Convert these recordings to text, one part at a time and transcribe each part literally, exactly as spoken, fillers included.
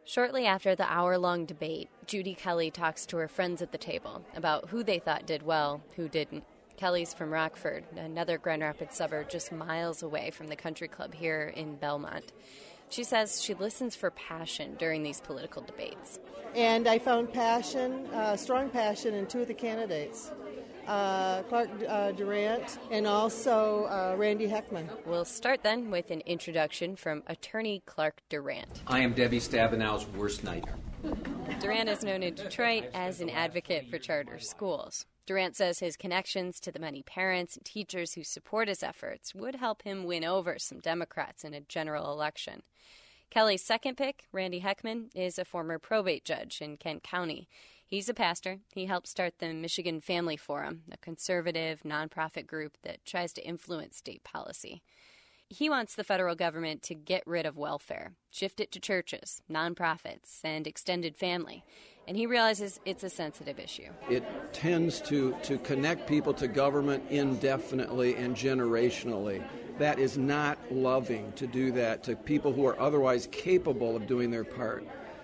Shortly after the hour-long debate, Judy Kelly talks to her friends at the table about who they thought did well, who didn't. Kelly's from Rockford, another Grand Rapids suburb just miles away from the country club here in Belmont. She says she listens for passion during these political debates. And I found passion, uh, strong passion in two of the candidates, uh, Clark uh, Durant and also uh, Randy Heckman. We'll start then with an introduction from attorney Clark Durant. I am Debbie Stabenow's worst nightmare. Durant is known in Detroit as an advocate for charter schools. Durant says his connections to the many parents and teachers who support his efforts would help him win over some Democrats in a general election. Kelly's second pick, Randy Heckman, is a former probate judge in Kent County. He's a pastor. He helped start the Michigan Family Forum, a conservative nonprofit group that tries to influence state policy. He wants the federal government to get rid of welfare, shift it to churches, nonprofits, and extended family. And he realizes it's a sensitive issue. It tends to, to connect people to government indefinitely and generationally. That is not loving to do that to people who are otherwise capable of doing their part.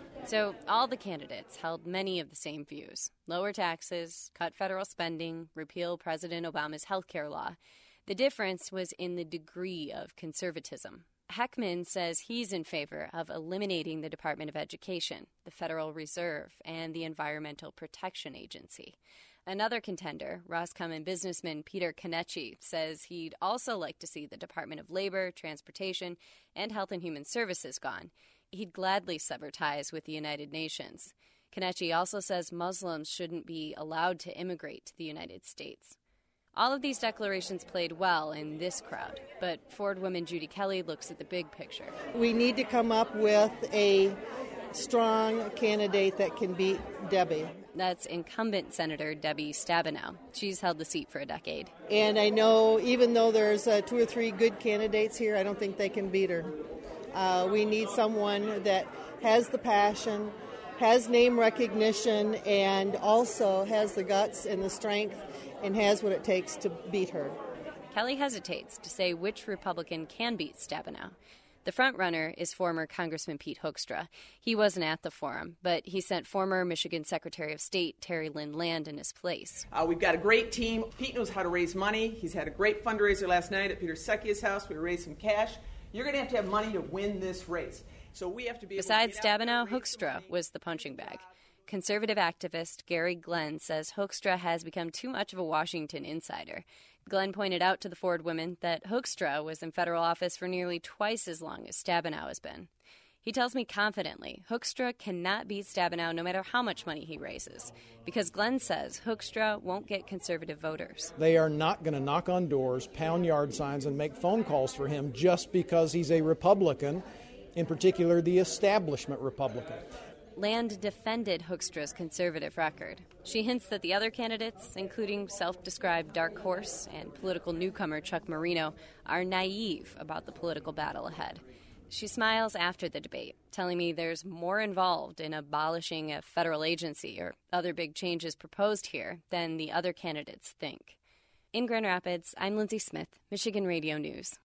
So all the candidates held many of the same views. Lower taxes, cut federal spending, repeal President Obama's health care law. The difference was in the degree of conservatism. Heckman says he's in favor of eliminating the Department of Education, the Federal Reserve, and the Environmental Protection Agency. Another contender, Roscommon businessman Peter Kenichi, says he'd also like to see the Department of Labor, Transportation, and Health and Human Services gone. He'd gladly sever ties with the United Nations. Kenichi also says Muslims shouldn't be allowed to immigrate to the United States. All of these declarations played well in this crowd, but Ford woman Judy Kelly looks at the big picture. We need to come up with a strong candidate that can beat Debbie. That's incumbent Senator Debbie Stabenow. She's held the seat for a decade. And I know even though there's uh, two or three good candidates here, I don't think they can beat her. Uh, we need someone that has the passion, has name recognition, and also has the guts and the strength and has what it takes to beat her. Kelly hesitates to say which Republican can beat Stabenow. The frontrunner is former Congressman Pete Hoekstra. He wasn't at the forum, but he sent former Michigan Secretary of State Terry Lynn Land in his place. Uh, we've got a great team. Pete knows how to raise money. He's had a great fundraiser last night at Peter Secchia's house. We raised some cash. You're going to have to have money to win this race. So we have to be. Besides Stabenow, Hoekstra was the punching bag. Conservative activist Gary Glenn says Hoekstra has become too much of a Washington insider. Glenn pointed out to the Ford women that Hoekstra was in federal office for nearly twice as long as Stabenow has been. He tells me confidently Hoekstra cannot beat Stabenow no matter how much money he raises, because Glenn says Hoekstra won't get conservative voters. They are not going to knock on doors, pound yard signs, and make phone calls for him just because he's a Republican, in particular the establishment Republican. Land defended Hoekstra's conservative record. She hints that the other candidates, including self-described dark horse and political newcomer Chuck Marino, are naive about the political battle ahead. She smiles after the debate, telling me there's more involved in abolishing a federal agency or other big changes proposed here than the other candidates think. In Grand Rapids, I'm Lindsay Smith, Michigan Radio News.